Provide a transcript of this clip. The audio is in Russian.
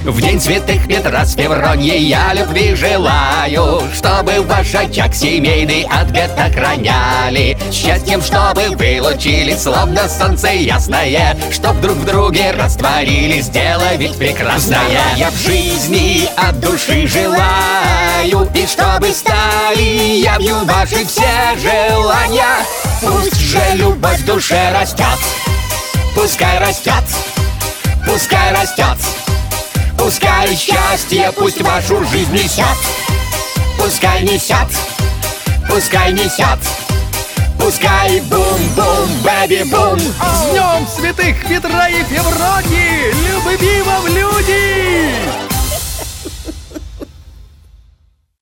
В день святых Петра с Февроньей я любви желаю, чтобы ваш очаг семейный от бед охраняли. Счастьем, чтобы вы лучились, словно солнце ясное, чтоб друг в друге растворились, дело ведь прекрасное. Я в жизни от души желаю, и чтобы стали явью ваши все желания. Пусть же любовь в душе растет, пускай растет, пускай растет. Пускай счастье пусть вашу жизнь несет, пускай несет, пускай несет. Пускай бум-бум, бэби-бум. С днем святых Петра и Февронии! Любви вам, люди!